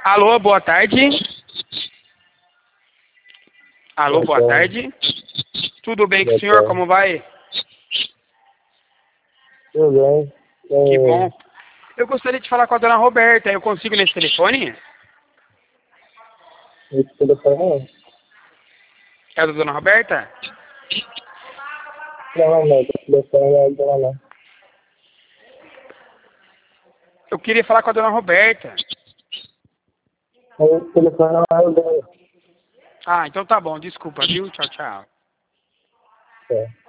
Alô, boa tarde. Alô, boa tarde. Tudo bem com o senhor? Como vai? Tudo bem. Que bom. Eu gostaria de falar com a dona Roberta. Eu consigo nesse telefone? Esse telefone É da dona Roberta? não, esse telefone não é dela não. Eu queria falar com a dona Roberta. Esse telefone não é o dela. Ah, então tá bom. Desculpa, viu? Tchau, tchau. É.